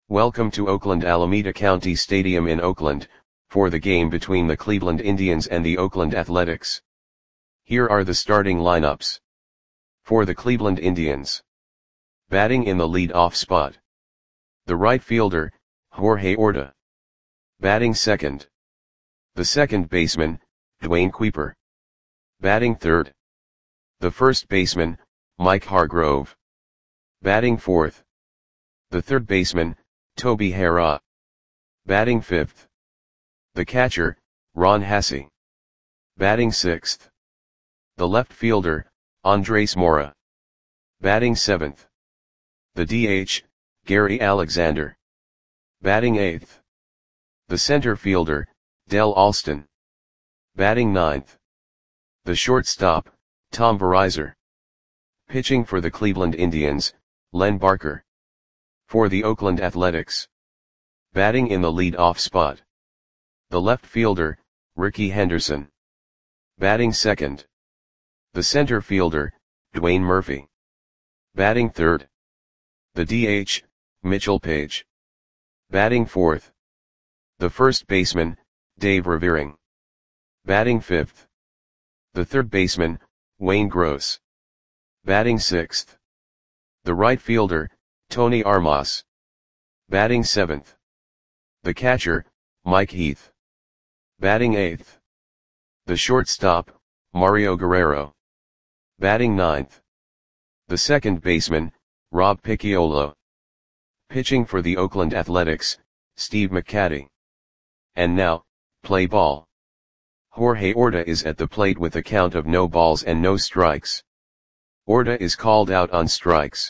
Welcome to Oakland Alameda County Stadium in Oakland, for the game between the Cleveland Indians and the Oakland Athletics. Here are the starting lineups. For the Cleveland Indians. Batting in the lead-off spot. The right fielder, Jorge Orta. Batting second. The second baseman, Dwayne Kuiper. Batting third. The first baseman, Mike Hargrove. Batting fourth. The third baseman, Toby Harrah. Batting fifth. The catcher, Ron Hassey. Batting sixth. The left fielder, Andres Mora. Batting seventh. The DH, Gary Alexander. Batting eighth. The center fielder, Del Alston. Batting ninth. The shortstop, Tom Verizar. Pitching for the Cleveland Indians, Len Barker. For the Oakland Athletics. Batting in the lead-off spot. The left fielder, Rickey Henderson. Batting second. The center fielder, Dwayne Murphy. Batting third. The DH, Mitchell Page. Batting fourth. The first baseman, Dave Revering. Batting fifth. The third baseman, Wayne Gross. Batting sixth. The right fielder, Tony Armas. Batting seventh. The catcher, Mike Heath. Batting eighth. The shortstop, Mario Guerrero. Batting ninth. The second baseman, Rob Picciolo. Pitching for the Oakland Athletics, Steve McCatty. And now, play ball. Jorge Orta is at the plate with a count of no balls and no strikes. Orta is called out on strikes.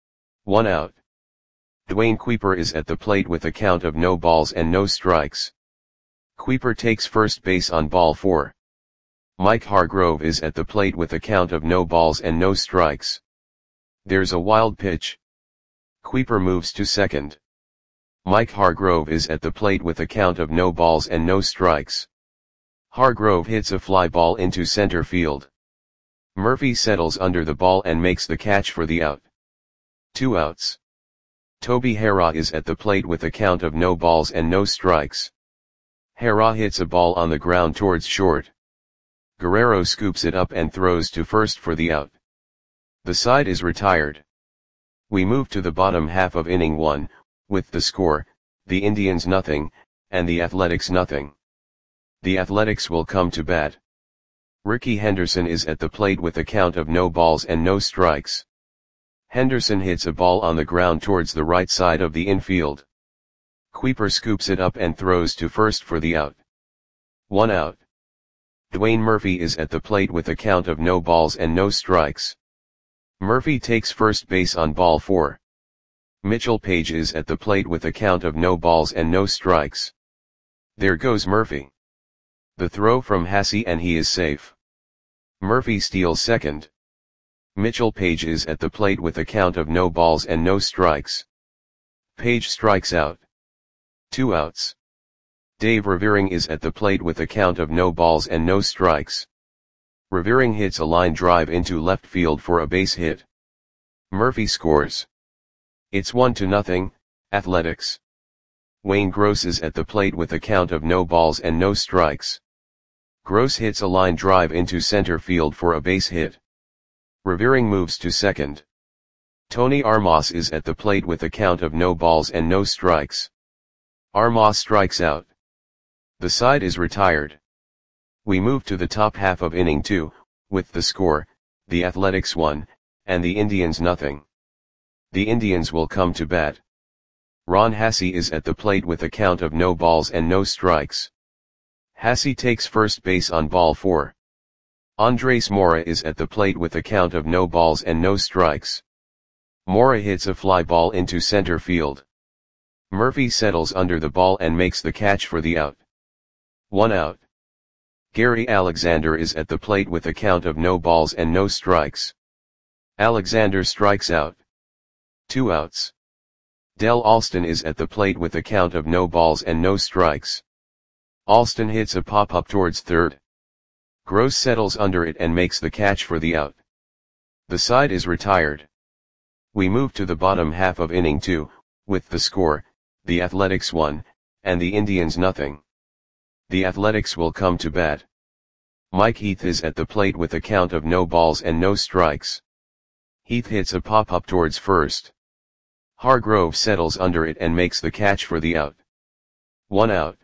1 out. Dwayne Kuiper is at the plate with a count of no balls and no strikes. Kuiper takes first base on ball 4. Mike Hargrove is at the plate with a count of no balls and no strikes. There's a wild pitch. Kuiper moves to second. Mike Hargrove is at the plate with a count of no balls and no strikes. Hargrove hits a fly ball into center field. Murphy settles under the ball and makes the catch for the out. 2 outs. Toby Harrah is at the plate with a count of no balls and no strikes. Harrah hits a ball on the ground towards short. Guerrero scoops it up and throws to first for the out. The side is retired. We move to the bottom half of inning 1, with the score, the Indians nothing, and the Athletics nothing. The Athletics will come to bat. Rickey Henderson is at the plate with a count of no balls and no strikes. Henderson hits a ball on the ground towards the right side of the infield. Kuiper scoops it up and throws to first for the out. 1 out. Dwayne Murphy is at the plate with a count of no balls and no strikes. Murphy takes first base on ball 4. Mitchell Page is at the plate with a count of no balls and no strikes. There goes Murphy. The throw from Hassey and he is safe. Murphy steals second. Mitchell Page is at the plate with a count of no balls and no strikes. Page strikes out. 2 outs. Dave Revering is at the plate with a count of no balls and no strikes. Revering hits a line drive into left field for a base hit. Murphy scores. It's 1-0, Athletics. Wayne Gross is at the plate with a count of no balls and no strikes. Gross hits a line drive into center field for a base hit. Revering moves to second. Tony Armas is at the plate with a count of no balls and no strikes. Armas strikes out. The side is retired. We move to the top half of inning 2, with the score, the Athletics 1, and the Indians nothing. The Indians will come to bat. Ron Hassey is at the plate with a count of no balls and no strikes. Hassey takes first base on ball 4. Andres Mora is at the plate with a count of no balls and no strikes. Mora hits a fly ball into center field. Murphy settles under the ball and makes the catch for the out. 1 out. Gary Alexander is at the plate with a count of no balls and no strikes. Alexander strikes out. 2 outs. Del Alston is at the plate with a count of no balls and no strikes. Alston hits a pop-up towards third. Gross settles under it and makes the catch for the out. The side is retired. We move to the bottom half of inning 2, with the score, the Athletics 1, and the Indians nothing. The Athletics will come to bat. Mike Heath is at the plate with a count of no balls and no strikes. Heath hits a pop-up towards first. Hargrove settles under it and makes the catch for the out. 1 out.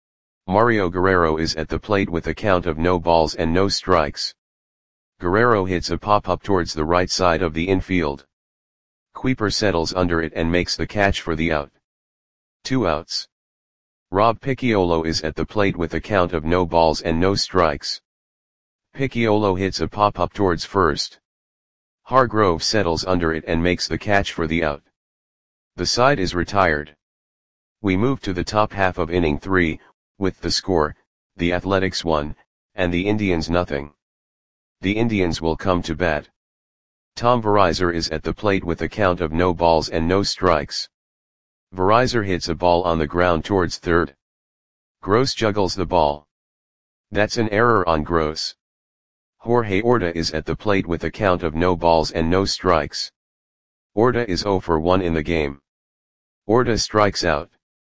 Mario Guerrero is at the plate with a count of no balls and no strikes. Guerrero hits a pop-up towards the right side of the infield. Kuiper settles under it and makes the catch for the out. 2 outs. Rob Picciolo is at the plate with a count of no balls and no strikes. Picciolo hits a pop-up towards first. Hargrove settles under it and makes the catch for the out. The side is retired. We move to the top half of inning 3, with the score, the Athletics 1, and the Indians nothing. The Indians will come to bat. Tom Verizar is at the plate with a count of no balls and no strikes. Verizar hits a ball on the ground towards third. Gross juggles the ball. That's an error on Gross. Jorge Orta is at the plate with a count of no balls and no strikes. Orta is 0 for 1 in the game. Orta strikes out.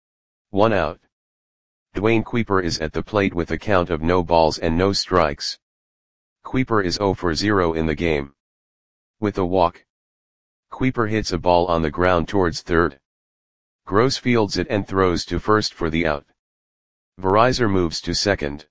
1 out. Dwayne Kuiper is at the plate with a count of no balls and no strikes. Kuiper is 0 for 0 in the game. With a walk. Kuiper hits a ball on the ground towards third. Gross fields it and throws to first for the out. Verizar moves to second.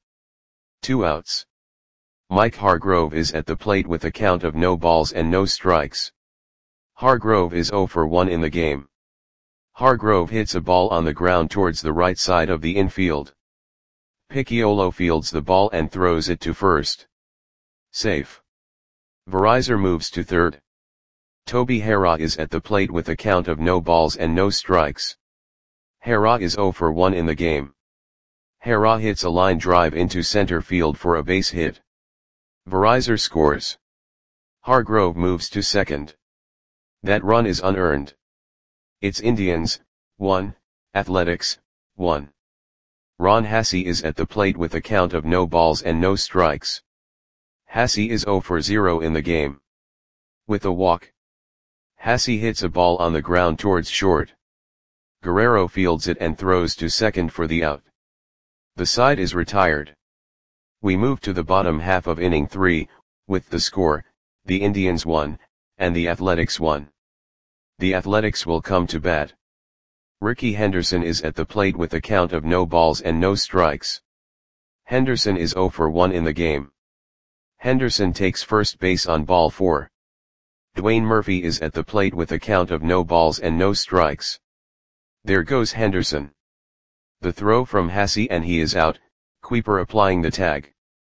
2 outs. Mike Hargrove is at the plate with a count of no balls and no strikes. Hargrove is 0 for 1 in the game. Hargrove hits a ball on the ground towards the right side of the infield. Picciolo fields the ball and throws it to first. Safe. Verizar moves to third. Toby Harrah is at the plate with a count of no balls and no strikes. Harrah is 0 for 1 in the game. Harrah hits a line drive into center field for a base hit. Verizar scores. Hargrove moves to second. That run is unearned. It's Indians, 1, Athletics, 1. Ron Hassey is at the plate with a count of no balls and no strikes. Hassey is 0 for 0 in the game. With a walk. Hassey hits a ball on the ground towards short. Guerrero fields it and throws to second for the out. The side is retired. We move to the bottom half of inning 3, with the score, the Indians 1, and the Athletics 1. The Athletics will come to bat. Ricky Henderson is at the plate with a count of no balls and no strikes. Henderson is 0 for 1 in the game. Henderson takes first base on ball 4. Dwayne Murphy is at the plate with a count of no balls and no strikes. There goes Henderson. The throw from Hassey and he is out, Kuiper applying the tag.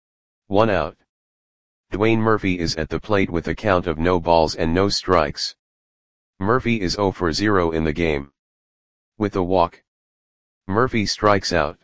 1 out. Dwayne Murphy is at the plate with a count of no balls and no strikes. Murphy is 0 for 0 in the game. With a walk. Murphy strikes out.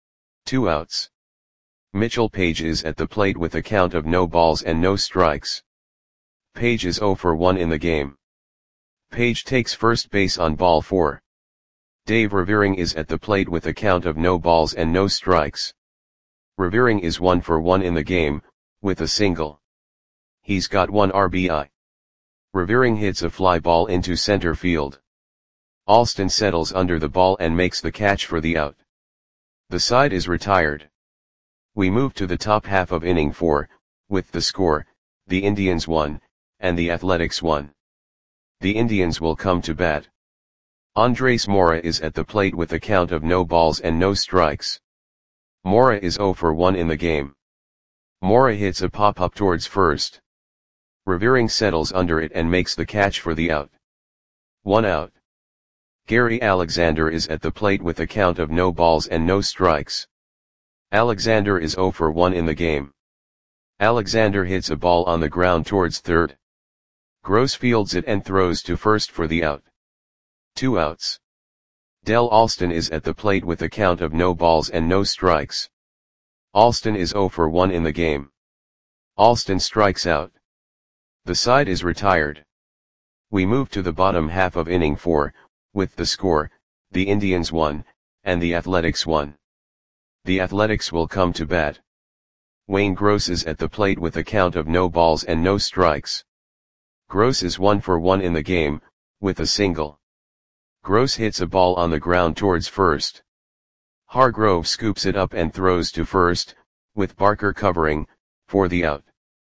2 outs. Mitchell Page is at the plate with a count of no balls and no strikes. Page is 0 for 1 in the game. Page takes first base on ball 4. Dave Revering is at the plate with a count of no balls and no strikes. Revering is 1 for 1 in the game, with a single. He's got 1 RBI. Revering hits a fly ball into center field. Alston settles under the ball and makes the catch for the out. The side is retired. We move to the top half of inning 4, with the score, the Indians 1, and the Athletics 1. The Indians will come to bat. Andres Mora is at the plate with a count of no balls and no strikes. Mora is 0 for 1 in the game. Mora hits a pop-up towards first. Revering settles under it and makes the catch for the out. 1 out. Gary Alexander is at the plate with a count of no balls and no strikes. Alexander is 0 for 1 in the game. Alexander hits a ball on the ground towards third. Gross fields it and throws to first for the out. 2 outs. Del Alston is at the plate with a count of no balls and no strikes. Alston is 0 for 1 in the game. Alston strikes out. The side is retired. We move to the bottom half of inning 4, with the score, the Indians 1, and the Athletics 1. The Athletics will come to bat. Wayne Gross is at the plate with a count of no balls and no strikes. Gross is 1 for 1 in the game, with a single. Gross hits a ball on the ground towards first. Hargrove scoops it up and throws to first, with Barker covering, for the out.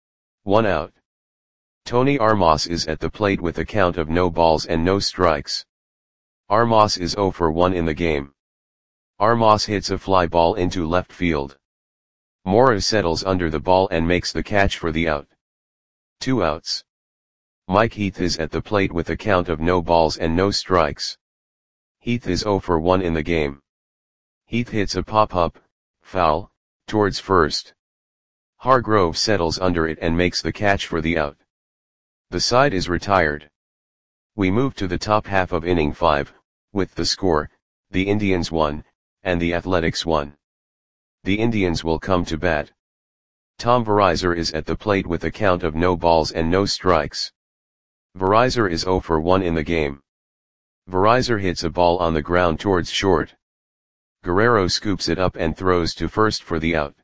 1 out. Tony Armas is at the plate with a count of no balls and no strikes. Armas is 0 for 1 in the game. Armas hits a fly ball into left field. Mora settles under the ball and makes the catch for the out. 2 outs. Mike Heath is at the plate with a count of no balls and no strikes. Heath is 0 for 1 in the game. Heath hits a pop-up, foul, towards first. Hargrove settles under it and makes the catch for the out. The side is retired. We move to the top half of inning 5, with the score, the Indians 1, and the Athletics 1. The Indians will come to bat. Tom Verizor is at the plate with a count of no balls and no strikes. Verizor is 0 for 1 in the game. Verizor hits a ball on the ground towards short. Guerrero scoops it up and throws to first for the out.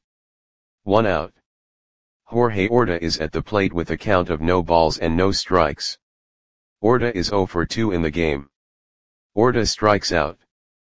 1 out. Jorge Orta is at the plate with a count of no balls and no strikes. Orta is 0 for 2 in the game. Orta strikes out.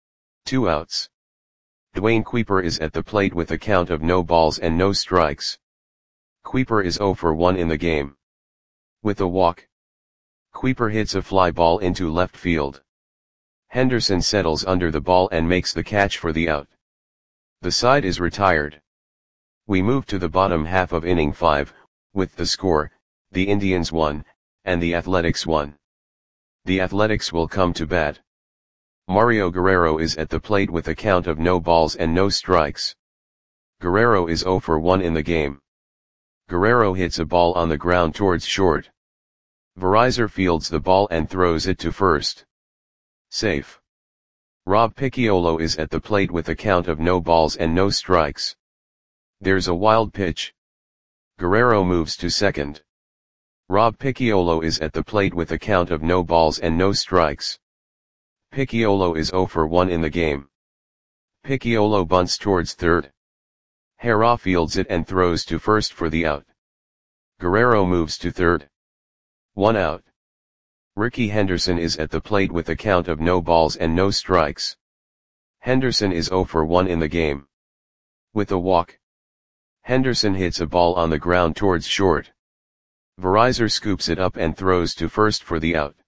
2 outs. Dwayne Kuiper is at the plate with a count of no balls and no strikes. Kuiper is 0 for 1 in the game. With a walk. Kuiper hits a fly ball into left field. Henderson settles under the ball and makes the catch for the out. The side is retired. We move to the bottom half of inning 5, with the score, the Indians 1, and the Athletics 1. The Athletics will come to bat. Mario Guerrero is at the plate with a count of no balls and no strikes. Guerrero is 0 for 1 in the game. Guerrero hits a ball on the ground towards short. Verizor fields the ball and throws it to first. Safe. Rob Picciolo is at the plate with a count of no balls and no strikes. There's a wild pitch. Guerrero moves to second. Rob Picciolo is at the plate with a count of no balls and no strikes. Picciolo is 0 for 1 in the game. Picciolo bunts towards third. Hera fields it and throws to first for the out. Guerrero moves to third. 1 out. Ricky Henderson is at the plate with a count of no balls and no strikes. Henderson is 0 for 1 in the game. With a walk. Henderson hits a ball on the ground towards short. Verizor scoops it up and throws to first for the out.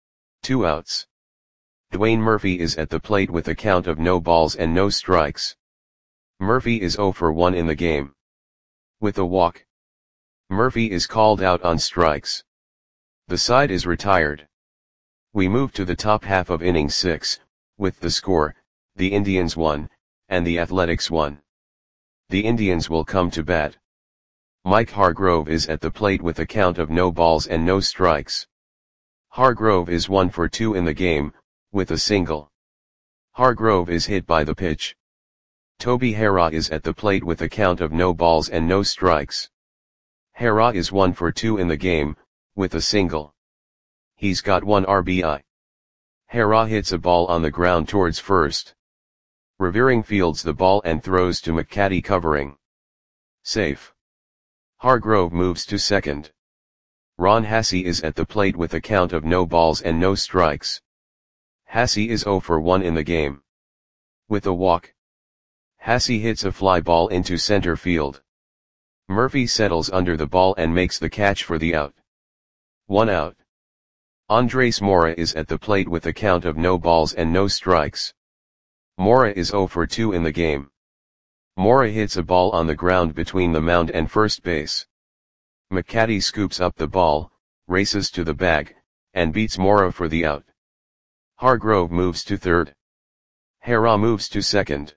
2 outs. Dwayne Murphy is at the plate with a count of no balls and no strikes. Murphy is 0 for 1 in the game. With a walk. Murphy is called out on strikes. The side is retired. We move to the top half of inning 6, with the score, the Indians 1, and the Athletics 1. The Indians will come to bat. Mike Hargrove is at the plate with a count of no balls and no strikes. Hargrove is 1 for 2 in the game, with a single. Hargrove is hit by the pitch. Toby Hera is at the plate with a count of no balls and no strikes. Hera is 1 for 2 in the game, with a single. He's got 1 RBI. Hera hits a ball on the ground towards first. Revering fields the ball and throws to McCaddy covering. Safe. Hargrove moves to second. Ron Hasse is at the plate with a count of no balls and no strikes. Hasse is 0 for 1 in the game. With a walk. Hasse hits a fly ball into center field. Murphy settles under the ball and makes the catch for the out. 1 out. Andres Mora is at the plate with a count of no balls and no strikes. Mora is 0 for 2 in the game. Mora hits a ball on the ground between the mound and first base. McCaddy scoops up the ball, races to the bag, and beats Mora for the out. Hargrove moves to third. Hera moves to second.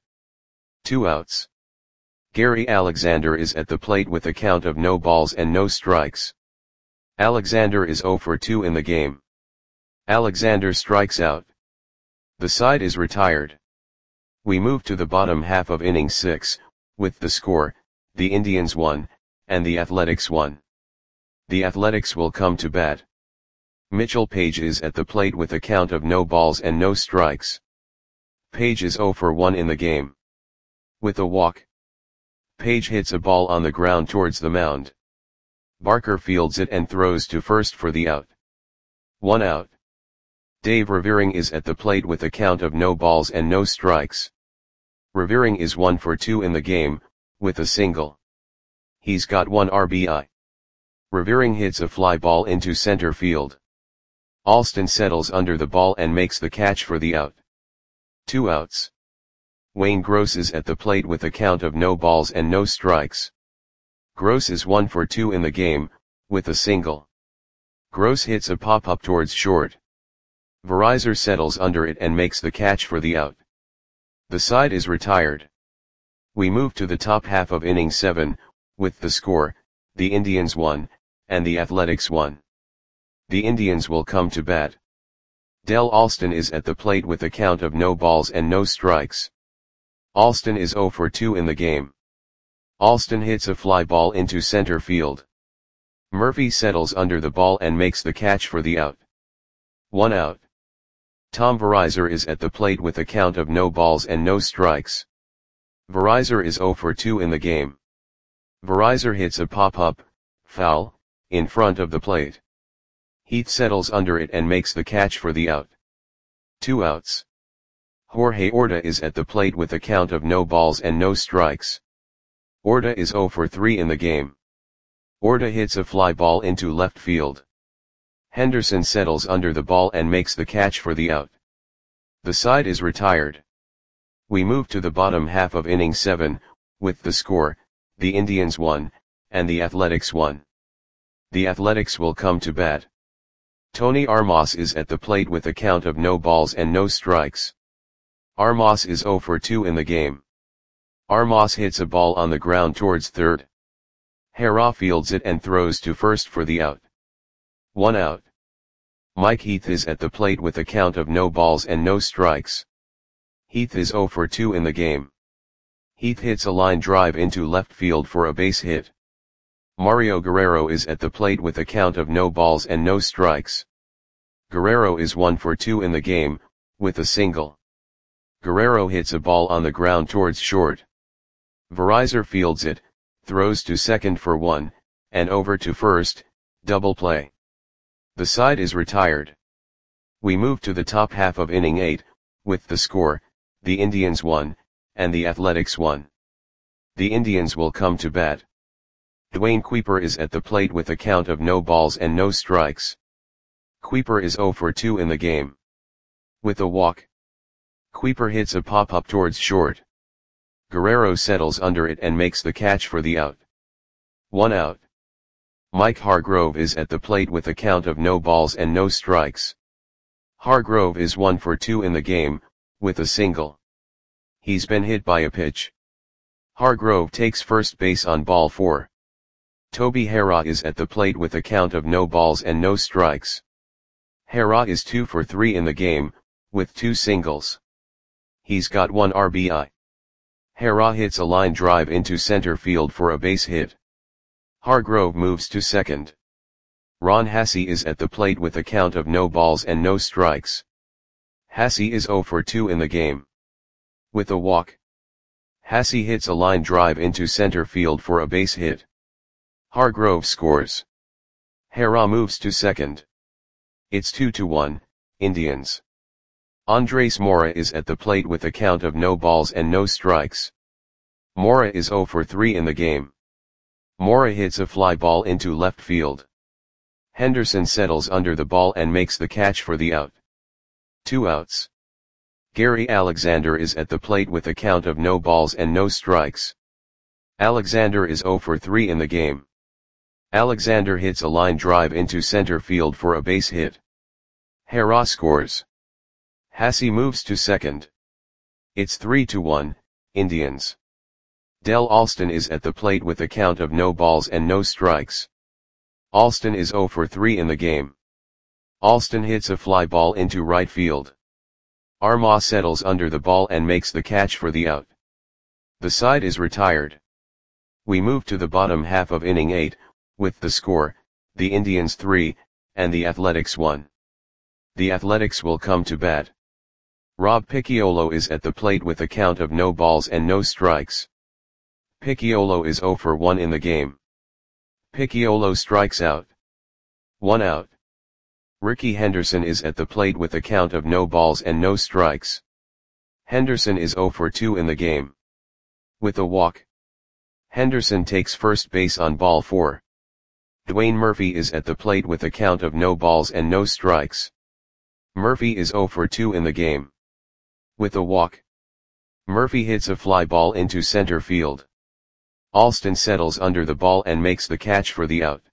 2 outs. Gary Alexander is at the plate with a count of no balls and no strikes. Alexander is 0 for 2 in the game. Alexander strikes out. The side is retired. We move to the bottom half of inning 6, with the score, the Indians 1, and the Athletics 1. The Athletics will come to bat. Mitchell Page is at the plate with a count of no balls and no strikes. Page is 0 for 1 in the game. With a walk. Page hits a ball on the ground towards the mound. Barker fields it and throws to first for the out. 1 out. Dave Revering is at the plate with a count of no balls and no strikes. Revering is 1 for 2 in the game, with a single. He's got 1 RBI. Revering hits a fly ball into center field. Alston settles under the ball and makes the catch for the out. 2 outs. Wayne Gross is at the plate with a count of no balls and no strikes. Gross is 1 for 2 in the game, with a single. Gross hits a pop-up towards short. Verizor settles under it and makes the catch for the out. The side is retired. We move to the top half of inning 7, with the score, the Indians 1, and the Athletics 1. The Indians will come to bat. Del Alston is at the plate with a count of no balls and no strikes. Alston is 0 for 2 in the game. Alston hits a fly ball into center field. Murphy settles under the ball and makes the catch for the out. 1 out. Tom Verizor is at the plate with a count of no balls and no strikes. Verizor is 0 for 2 in the game. Verizor hits a pop-up, foul, in front of the plate. Heath settles under it and makes the catch for the out. 2 outs. Jorge Orta is at the plate with a count of no balls and no strikes. Orta is 0 for 3 in the game. Orta hits a fly ball into left field. Henderson settles under the ball and makes the catch for the out. The side is retired. We move to the bottom half of inning 7, with the score, the Indians 1, and the Athletics 1. The Athletics will come to bat. Tony Armas is at the plate with a count of no balls and no strikes. Armas is 0 for 2 in the game. Armas hits a ball on the ground towards third. Hera fields it and throws to first for the out. 1 out. Mike Heath is at the plate with a count of no balls and no strikes. Heath is 0 for 2 in the game. Heath hits a line drive into left field for a base hit. Mario Guerrero is at the plate with a count of no balls and no strikes. Guerrero is 1 for 2 in the game, with a single. Guerrero hits a ball on the ground towards short. Verizor fields it, throws to second for 1, and over to first, double play. The side is retired. We move to the top half of inning 8, with the score, the Indians 1, and the Athletics 1. The Indians will come to bat. Dwayne Kuiper is at the plate with a count of no balls and no strikes. Kuiper is 0 for 2 in the game. With a walk. Kuiper hits a pop-up towards short. Guerrero settles under it and makes the catch for the out. 1 out. Mike Hargrove is at the plate with a count of no balls and no strikes. Hargrove is 1 for 2 in the game, with a single. He's been hit by a pitch. Hargrove takes first base on ball 4. Toby Hera is at the plate with a count of no balls and no strikes. Hera is 2 for 3 in the game, with 2 singles. He's got 1 RBI. Hera hits a line drive into center field for a base hit. Hargrove moves to second. Ron Hassey is at the plate with a count of no balls and no strikes. Hassey is 0 for 2 in the game. With a walk. Hassey hits a line drive into center field for a base hit. Hargrove scores. Hera moves to second. It's 2-1, Indians. Andres Mora is at the plate with a count of no balls and no strikes. Mora is 0 for 3 in the game. Mora hits a fly ball into left field. Henderson settles under the ball and makes the catch for the out. 2 outs. Gary Alexander is at the plate with a count of no balls and no strikes. Alexander is 0 for 3 in the game. Alexander hits a line drive into center field for a base hit. Hera scores. Hassey moves to second. It's 3-1, Indians. Del Alston is at the plate with a count of no balls and no strikes. Alston is 0 for 3 in the game. Alston hits a fly ball into right field. Armas settles under the ball and makes the catch for the out. The side is retired. We move to the bottom half of inning 8, with the score, the Indians 3, and the Athletics 1. The Athletics will come to bat. Rob Picciolo is at the plate with a count of no balls and no strikes. Picciolo is 0 for 1 in the game. Picciolo strikes out. 1 out. Ricky Henderson is at the plate with a count of no balls and no strikes. Henderson is 0 for 2 in the game. With a walk. Henderson takes first base on ball 4. Dwayne Murphy is at the plate with a count of no balls and no strikes. Murphy is 0 for 2 in the game. With a walk. Murphy hits a fly ball into center field. Alston settles under the ball and makes the catch for the out.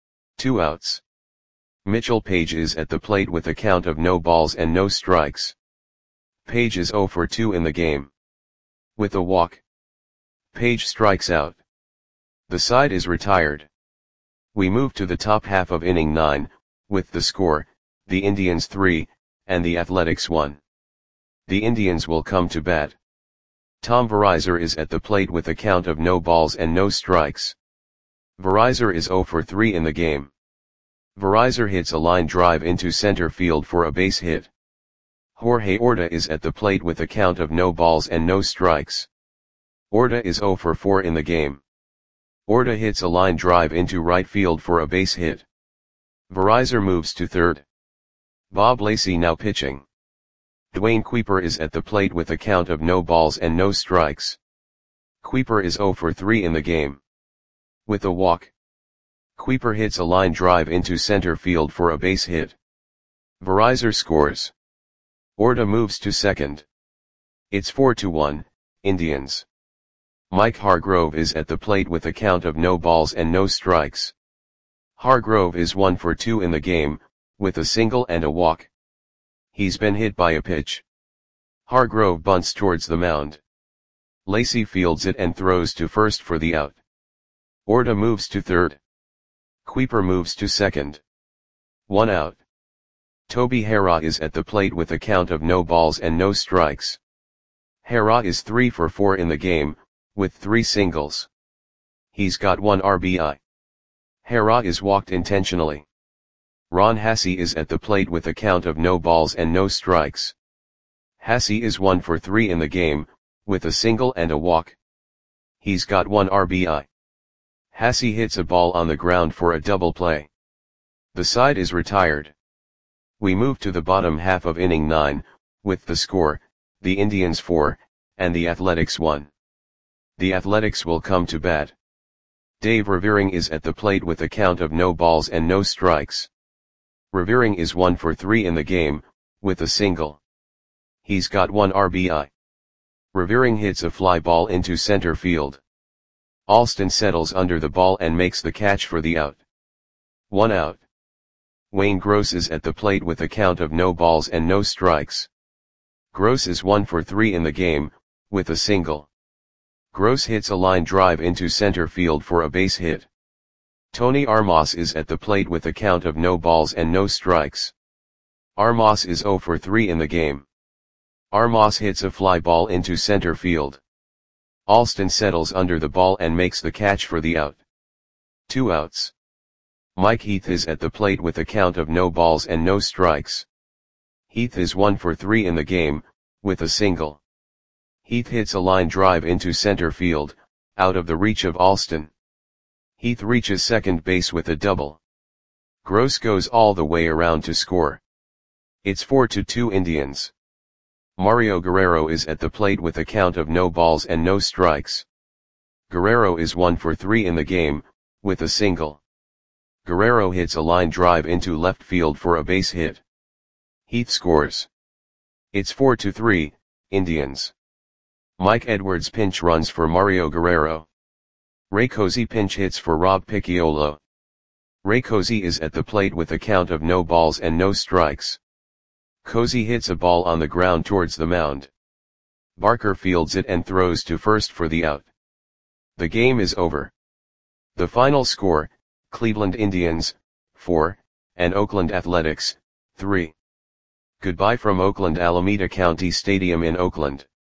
2 outs. Mitchell Page is at the plate with a count of no balls and no strikes. Page is 0 for 2 in the game. With a walk. Page strikes out. The side is retired. We move to the top half of inning 9, with the score, the Indians 3, and the Athletics 1. The Indians will come to bat. Tom Verizar is at the plate with a count of no balls and no strikes. Verizar is 0 for 3 in the game. Verizar hits a line drive into center field for a base hit. Jorge Orta is at the plate with a count of no balls and no strikes. Orta is 0 for 4 in the game. Orta hits a line drive into right field for a base hit. Verizar moves to third. Bob Lacey now pitching. Dwayne Kuiper is at the plate with a count of no balls and no strikes. Kuiper is 0 for 3 in the game. With a walk. Kuiper hits a line drive into center field for a base hit. Verizar scores. Orta moves to second. It's 4-1, Indians. Mike Hargrove is at the plate with a count of no balls and no strikes. Hargrove is 1 for 2 in the game, with a single and a walk. He's been hit by a pitch. Hargrove bunts towards the mound. Lacey fields it and throws to first for the out. Orta moves to third. Kuiper moves to second. 1 out. Toby Harrah is at the plate with a count of no balls and no strikes. Harrah is 3 for 4 in the game, with 3 singles. He's got 1 RBI. Harrah is walked intentionally. Ron Hassey is at the plate with a count of no balls and no strikes. Hassey is 1 for 3 in the game, with a single and a walk. He's got 1 RBI. Hassey hits a ball on the ground for a double play. The side is retired. We move to the bottom half of inning 9, with the score, the Indians 4, and the Athletics 1. The Athletics will come to bat. Dave Revering is at the plate with a count of no balls and no strikes. Revering is 1 for 3 in the game, with a single. He's got 1 RBI. Revering hits a fly ball into center field. Alston settles under the ball and makes the catch for the out. 1 out. Wayne Gross is at the plate with a count of no balls and no strikes. Gross is 1 for 3 in the game, with a single. Gross hits a line drive into center field for a base hit. Tony Armas is at the plate with a count of no balls and no strikes. Armas is 0 for 3 in the game. Armas hits a fly ball into center field. Alston settles under the ball and makes the catch for the out. 2 outs. Mike Heath is at the plate with a count of no balls and no strikes. Heath is 1 for 3 in the game, with a single. Heath hits a line drive into center field, out of the reach of Alston. Heath reaches second base with a double. Gross goes all the way around to score. It's 4-2 Indians. Mario Guerrero is at the plate with a count of no balls and no strikes. Guerrero is 1 for 3 in the game, with a single. Guerrero hits a line drive into left field for a base hit. Heath scores. It's 4-3, Indians. Mike Edwards pinch runs for Mario Guerrero. Ray Cozy pinch hits for Rob Picciolo. Ray Cozy is at the plate with a count of no balls and no strikes. Cozy hits a ball on the ground towards the mound. Barker fields it and throws to first for the out. The game is over. The final score, Cleveland Indians, 4, and Oakland Athletics, 3. Goodbye from Oakland Alameda County Stadium in Oakland.